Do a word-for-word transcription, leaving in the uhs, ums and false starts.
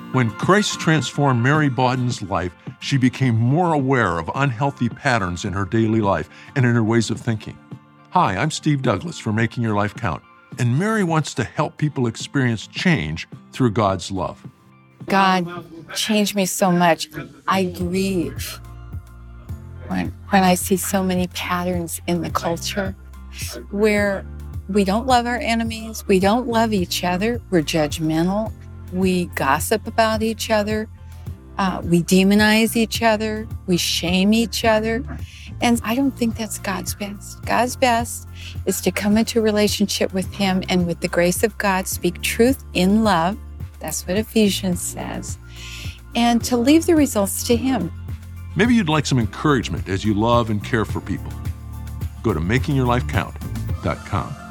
When Christ transformed Mary Bawden's life, she became more aware of unhealthy patterns in her daily life and in her ways of thinking. Hi, I'm Steve Douglas for Making Your Life Count, and Mary wants to help people experience change through God's love. God changed me so much. I grieve when, when I see so many patterns in the culture where we don't love our enemies, we don't love each other, we're judgmental, we gossip about each other, uh, we demonize each other, we shame each other. And I don't think that's God's best. God's best is to come into a relationship with Him and with the grace of God, speak truth in love. That's what Ephesians says. And to leave the results to Him. Maybe you'd like some encouragement as you love and care for people. Go to making your life count dot com.